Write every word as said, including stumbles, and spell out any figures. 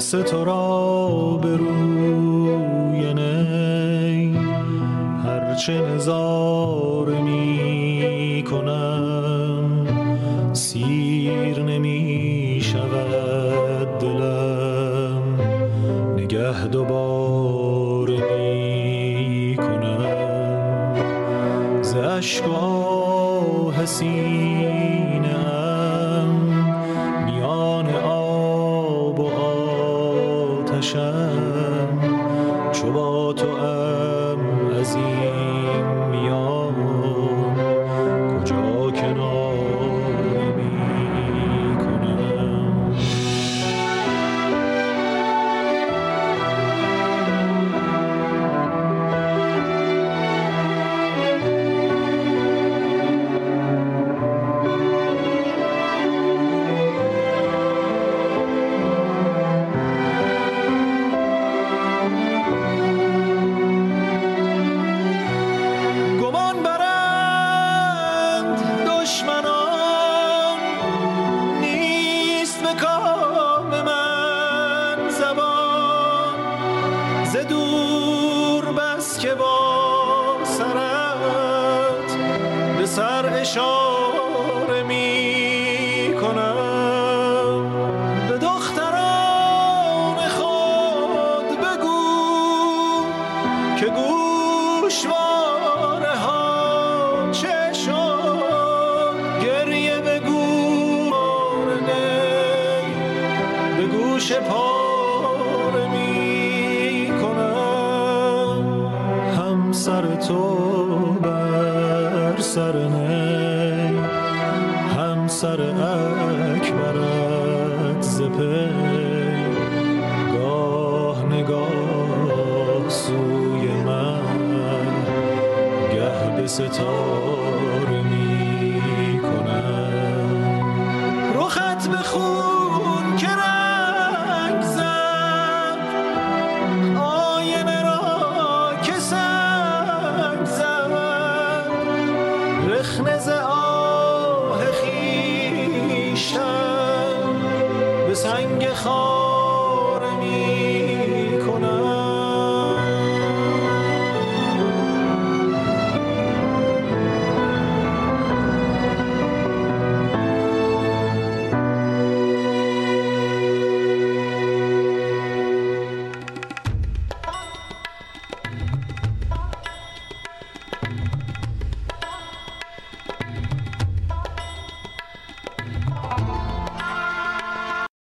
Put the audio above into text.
رقص تو را به روی نی هرچه نظاره می کنم سیر نمی شود دلم نگه دوباره می کنم ز اشک و آه سینه ام میان آب و آتشم چو با تو ام از این میان کجا کناره می کنم. اشاره می کنم به دختران خود بگو که گوشواره ها چه شد گریه بگو نی به گوش پاره می کنم هم سر تو بر سر نی هم سر اکبرت ز پی گاه نگاه سوی من گه به ستاره می کنم رخت به خون که رنگ زد آینه را که سنگ زد رخنه ز آه خویشتن به سنگ خاره می